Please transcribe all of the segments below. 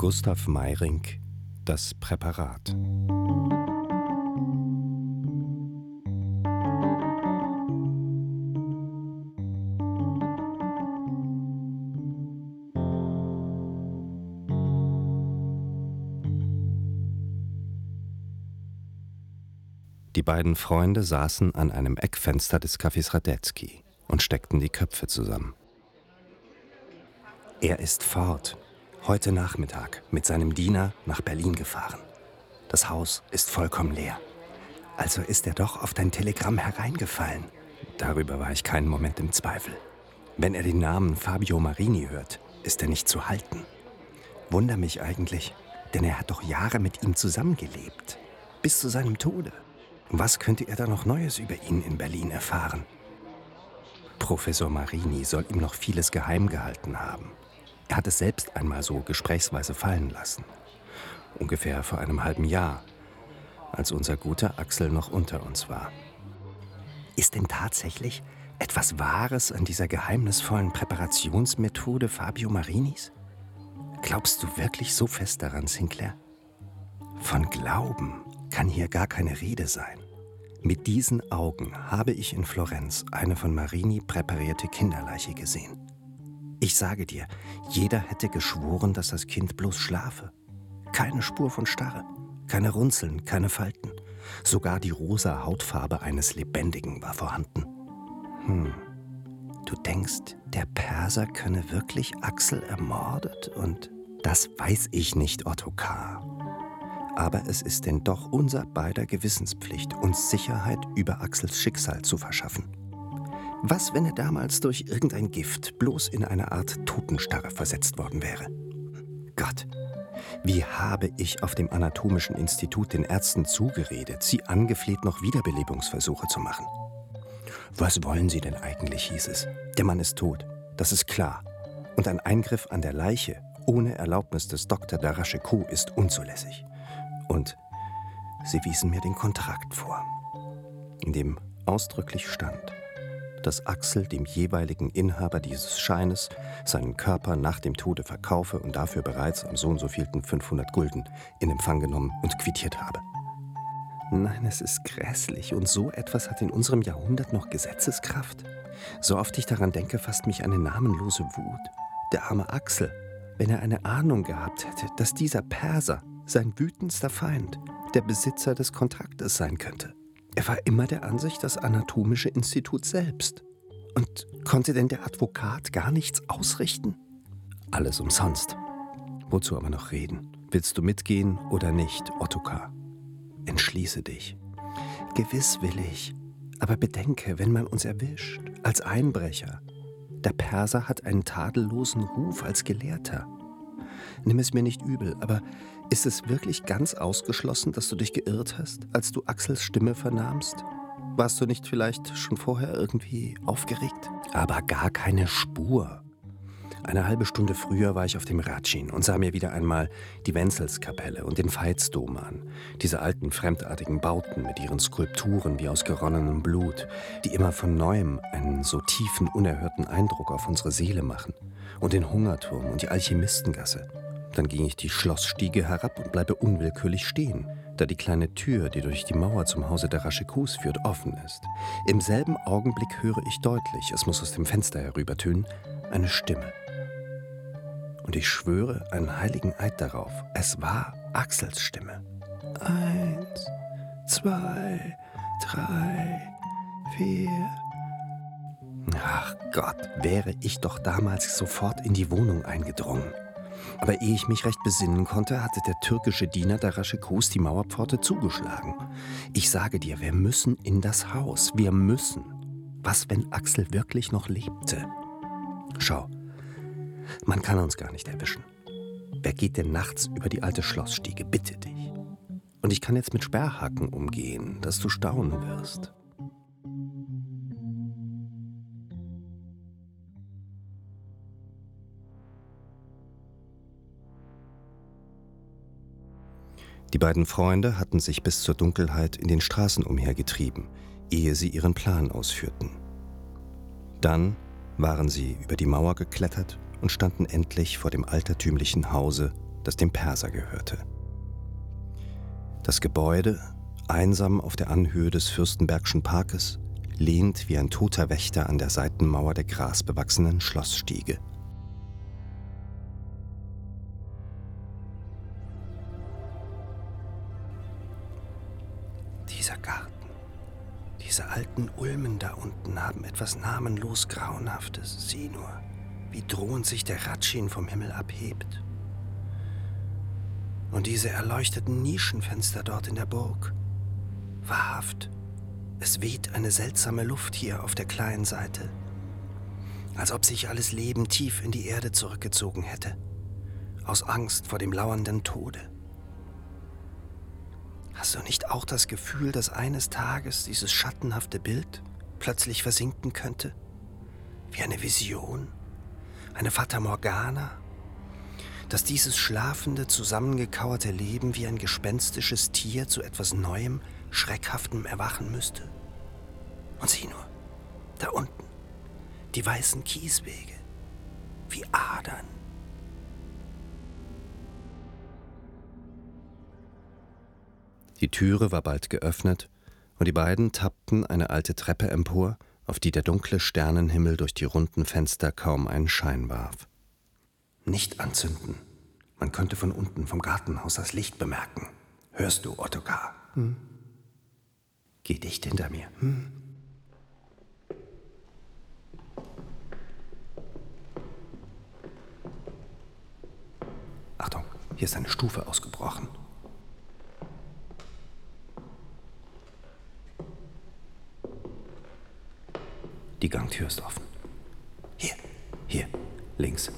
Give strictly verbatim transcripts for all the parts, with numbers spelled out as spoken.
Gustav Meyrink, das Präparat. Die beiden Freunde saßen an einem Eckfenster des Cafés Radetzky und steckten die Köpfe zusammen. Er ist fort, heute Nachmittag, mit seinem Diener nach Berlin gefahren. Das Haus ist vollkommen leer. Also ist er doch auf dein Telegramm hereingefallen. Darüber war ich keinen Moment im Zweifel. Wenn er den Namen Fabio Marini hört, ist er nicht zu halten. Wunder mich eigentlich, denn er hat doch Jahre mit ihm zusammengelebt. Bis zu seinem Tode. Was könnte er da noch Neues über ihn in Berlin erfahren? Professor Marini soll ihm noch vieles geheim gehalten haben. Er hat es selbst einmal so gesprächsweise fallen lassen. Ungefähr vor einem halben Jahr, als unser guter Axel noch unter uns war. Ist denn tatsächlich etwas Wahres an dieser geheimnisvollen Präparationsmethode Fabio Marinis? Glaubst du wirklich so fest daran, Sinclair? Von Glauben kann hier gar keine Rede sein. Mit diesen Augen habe ich in Florenz eine von Marini präparierte Kinderleiche gesehen. Ich sage dir, jeder hätte geschworen, dass das Kind bloß schlafe. Keine Spur von Starre, keine Runzeln, keine Falten. Sogar die rosa Hautfarbe eines Lebendigen war vorhanden. Hm, du denkst, der Perser könne wirklich Axel ermordet? Und das weiß ich nicht, Ottokar. Aber es ist denn doch unser beider Gewissenspflicht, uns Sicherheit über Axels Schicksal zu verschaffen. Was, wenn er damals durch irgendein Gift bloß in eine Art Totenstarre versetzt worden wäre? Gott, wie habe ich auf dem Anatomischen Institut den Ärzten zugeredet, sie angefleht, noch Wiederbelebungsversuche zu machen. Was wollen sie denn eigentlich, hieß es. Der Mann ist tot, das ist klar. Und ein Eingriff an der Leiche ohne Erlaubnis des Doktor Daraschikou ist unzulässig. Und sie wiesen mir den Kontrakt vor, in dem ausdrücklich stand, dass Axel dem jeweiligen Inhaber dieses Scheines seinen Körper nach dem Tode verkaufe und dafür bereits am so und so vielten fünfhundert Gulden in Empfang genommen und quittiert habe. Nein, es ist grässlich und so etwas hat in unserem Jahrhundert noch Gesetzeskraft. So oft ich daran denke, fasst mich eine namenlose Wut. Der arme Axel, wenn er eine Ahnung gehabt hätte, dass dieser Perser sein wütendster Feind, der Besitzer des Kontraktes sein könnte. Er war immer der Ansicht, das Anatomische Institut selbst. Und konnte denn der Advokat gar nichts ausrichten? Alles umsonst. Wozu aber noch reden? Willst du mitgehen oder nicht, Ottokar? Entschließe dich. Gewiss will ich. Aber bedenke, wenn man uns erwischt, als Einbrecher. Der Perser hat einen tadellosen Ruf als Gelehrter. Nimm es mir nicht übel, aber ist es wirklich ganz ausgeschlossen, dass du dich geirrt hast, als du Axels Stimme vernahmst? Warst du nicht vielleicht schon vorher irgendwie aufgeregt? Aber gar keine Spur. Eine halbe Stunde früher war ich auf dem Ratschin und sah mir wieder einmal die Wenzelskapelle und den Veitsdom an. Diese alten, fremdartigen Bauten mit ihren Skulpturen wie aus geronnenem Blut, die immer von Neuem einen so tiefen, unerhörten Eindruck auf unsere Seele machen. Und den Hungerturm und die Alchemistengasse. Dann ging ich die Schlossstiege herab und bleibe unwillkürlich stehen, da die kleine Tür, die durch die Mauer zum Hause der Raschikous führt, offen ist. Im selben Augenblick höre ich deutlich, es muss aus dem Fenster herübertönen, eine Stimme. Und ich schwöre einen heiligen Eid darauf, es war Axels Stimme. Eins, zwei, drei, vier. Ach Gott, wäre ich doch damals sofort in die Wohnung eingedrungen. Aber ehe ich mich recht besinnen konnte, hatte der türkische Diener der Raschikous die Mauerpforte zugeschlagen. Ich sage dir, wir müssen in das Haus, wir müssen. Was, wenn Axel wirklich noch lebte? Schau, man kann uns gar nicht erwischen. Wer geht denn nachts über die alte Schlossstiege, bitte dich? Und ich kann jetzt mit Sperrhaken umgehen, dass du staunen wirst. Die beiden Freunde hatten sich bis zur Dunkelheit in den Straßen umhergetrieben, ehe sie ihren Plan ausführten. Dann waren sie über die Mauer geklettert und standen endlich vor dem altertümlichen Hause das dem Perser gehörte. Das Gebäude, einsam auf der Anhöhe des Fürstenbergschen Parkes, lehnt wie ein toter Wächter an der Seitenmauer der grasbewachsenen Schlossstiege. Dieser Garten, diese alten Ulmen da unten haben etwas namenlos Grauenhaftes. Sieh nur, wie drohend sich der Ratschin vom Himmel abhebt. Und diese erleuchteten Nischenfenster dort in der Burg. Wahrhaft, es weht eine seltsame Luft hier auf der kleinen Seite. Als ob sich alles Leben tief in die Erde zurückgezogen hätte. Aus Angst vor dem lauernden Tode. Hast du nicht auch das Gefühl, dass eines Tages dieses schattenhafte Bild plötzlich versinken könnte? Wie eine Vision? Eine Fata Morgana? Dass dieses schlafende, zusammengekauerte Leben wie ein gespenstisches Tier zu etwas Neuem, Schreckhaftem erwachen müsste? Und sieh nur, da unten, die weißen Kieswege, wie Adern. Die Türe war bald geöffnet und die beiden tappten eine alte Treppe empor, auf die der dunkle Sternenhimmel durch die runden Fenster kaum einen Schein warf. Nicht anzünden. Man könnte von unten vom Gartenhaus das Licht bemerken. Hörst du, Ottokar? Hm? Geh dicht hinter mir. Hm? Achtung, hier ist eine Stufe ausgebrochen. Die Gangtür ist offen. Hier, hier, links.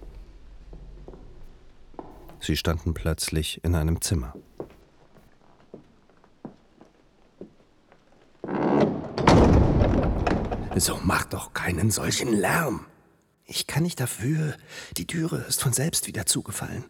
Sie standen plötzlich in einem Zimmer. So mach doch keinen solchen Lärm. Ich kann nicht dafür. Die Türe ist von selbst wieder zugefallen.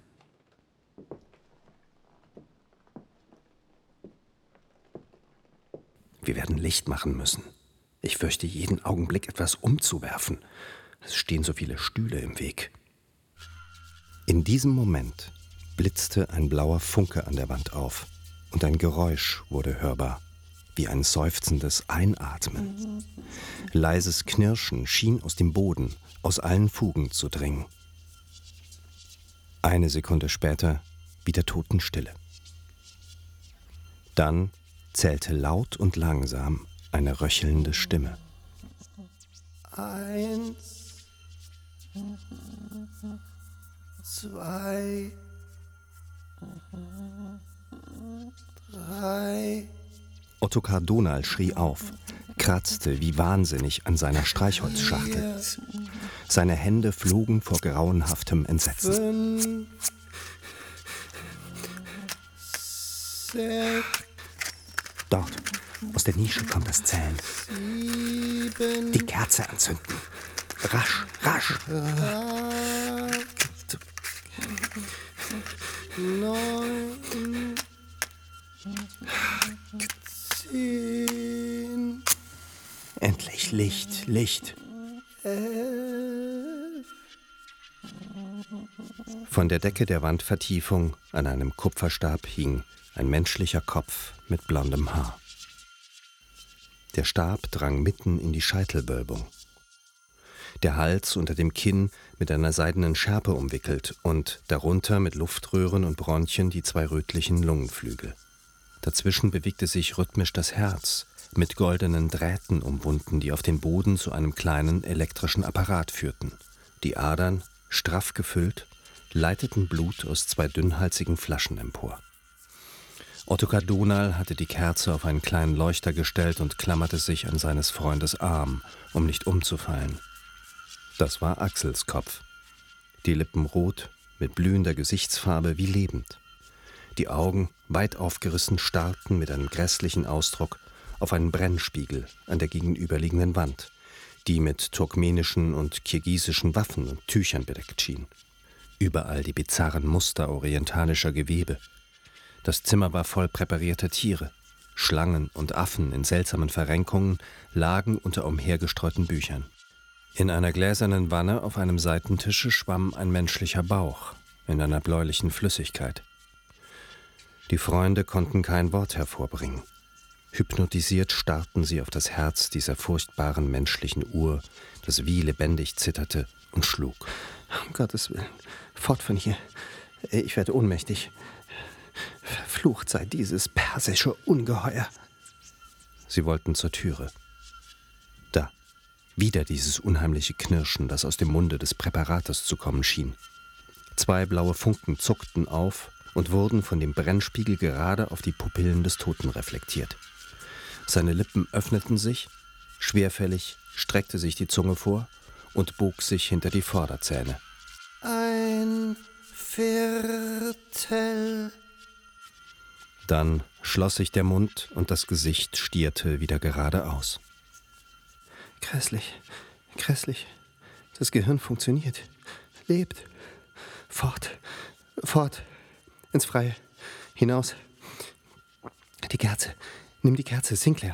Wir werden Licht machen müssen. Ich fürchte, jeden Augenblick etwas umzuwerfen. Es stehen so viele Stühle im Weg. In diesem Moment blitzte ein blauer Funke an der Wand auf und ein Geräusch wurde hörbar, wie ein seufzendes Einatmen. Leises Knirschen schien aus dem Boden, aus allen Fugen zu dringen. Eine Sekunde später wieder Totenstille. Dann zählte laut und langsam eine röchelnde Stimme. Eins, zwei, drei. Ottokar Donal schrie auf, kratzte wie wahnsinnig an seiner Streichholzschachtel. Seine Hände flogen vor grauenhaftem Entsetzen. Fünf, sechs, dort, aus der Nische kommt das Zählen. Sieben, die Kerze anzünden. Rasch, rasch. Acht, neun, zehn. Endlich Licht, Licht. Elf. Von der Decke der Wandvertiefung an einem Kupferstab hing ein menschlicher Kopf mit blondem Haar. Der Stab drang mitten in die Scheitelwölbung. Der Hals unter dem Kinn mit einer seidenen Schärpe umwickelt und darunter mit Luftröhren und Bronchien die zwei rötlichen Lungenflügel. Dazwischen bewegte sich rhythmisch das Herz, mit goldenen Drähten umwunden, die auf den Boden zu einem kleinen elektrischen Apparat führten. Die Adern, straff gefüllt, leiteten Blut aus zwei dünnhalsigen Flaschen empor. Ottokar Donal hatte die Kerze auf einen kleinen Leuchter gestellt und klammerte sich an seines Freundes Arm, um nicht umzufallen. Das war Axels Kopf. Die Lippen rot, mit blühender Gesichtsfarbe wie lebend. Die Augen, weit aufgerissen, starrten mit einem grässlichen Ausdruck auf einen Brennspiegel an der gegenüberliegenden Wand, die mit turkmenischen und kirgisischen Waffen und Tüchern bedeckt schien. Überall die bizarren Muster orientalischer Gewebe. Das Zimmer war voll präparierter Tiere. Schlangen und Affen in seltsamen Verrenkungen lagen unter umhergestreuten Büchern. In einer gläsernen Wanne auf einem Seitentische schwamm ein menschlicher Bauch. in einer bläulichen Flüssigkeit. Die Freunde konnten kein Wort hervorbringen. Hypnotisiert starrten sie auf das Herz dieser furchtbaren menschlichen Uhr, das wie lebendig zitterte und schlug. Um Gottes Willen, fort von hier. Ich werde ohnmächtig. Verflucht sei dieses persische Ungeheuer. Sie wollten zur Türe. Da, wieder dieses unheimliche Knirschen, das aus dem Munde des Präparators zu kommen schien. Zwei blaue Funken zuckten auf und wurden von dem Brennspiegel gerade auf die Pupillen des Toten reflektiert. Seine Lippen öffneten sich, schwerfällig streckte sich die Zunge vor und bog sich hinter die Vorderzähne. Ein Viertel. Dann schloss sich der Mund und das Gesicht stierte wieder geradeaus. Grässlich, grässlich. Das Gehirn funktioniert, lebt. Fort, fort, ins Freie, hinaus. Die Kerze, nimm die Kerze, Sinclair.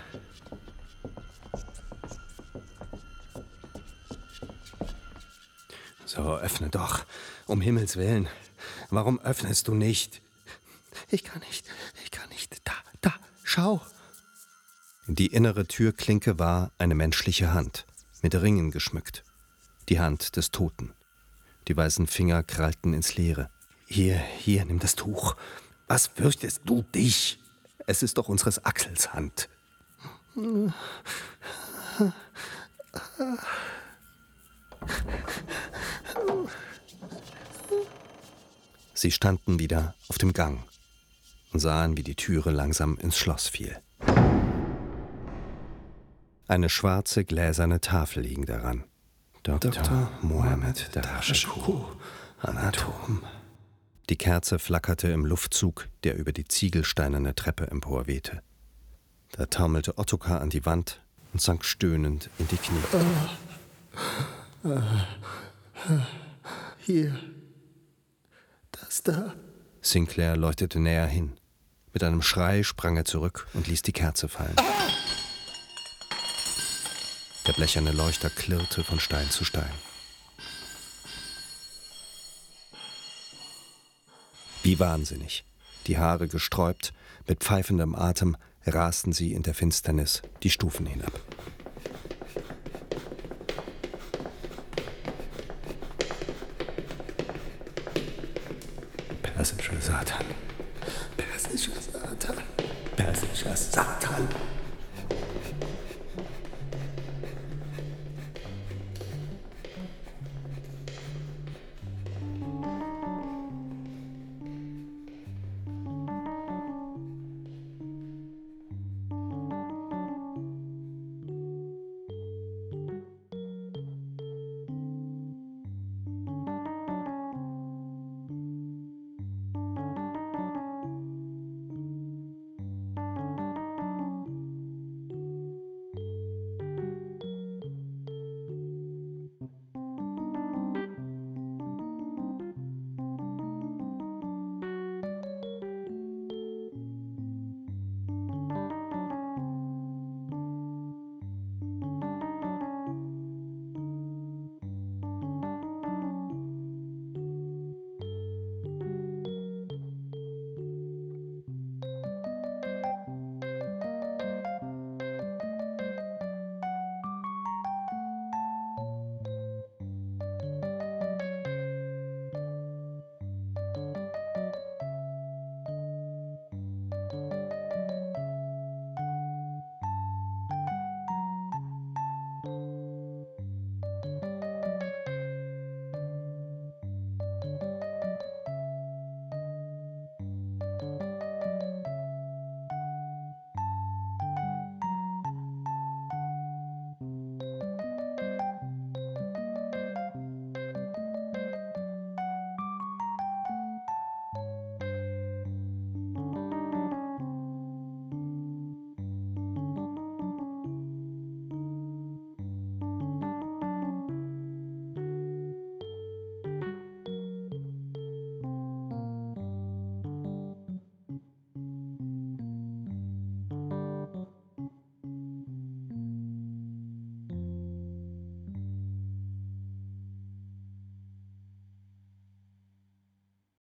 So, öffne doch, um Himmels Willen. Warum öffnest du nicht? Ich kann nicht, ich kann nicht. Da, da, schau. Die innere Türklinke war eine menschliche Hand, mit Ringen geschmückt. Die Hand des Toten. Die weißen Finger krallten ins Leere. Hier, hier, nimm das Tuch. Was fürchtest du dich? Es ist doch unseres Axels Hand. Sie standen wieder auf dem Gang und sahen, wie die Türe langsam ins Schloss fiel. Eine schwarze, gläserne Tafel hing daran. Doktor, Doktor Mohammed Darashkoh, Anatom. Die Kerze flackerte im Luftzug, der über die ziegelsteinerne Treppe emporwehte. Da taumelte Ottokar an die Wand und sank stöhnend in die Knie. Uh, uh, uh, hier. Das da. Sinclair leuchtete näher hin. Mit einem Schrei sprang er zurück und ließ die Kerze fallen. Der blecherne Leuchter klirrte von Stein zu Stein. Wie wahnsinnig, die Haare gesträubt, mit pfeifendem Atem rasten sie in der Finsternis die Stufen hinab. Persischer Satan, persischer Satan, persischer Satan.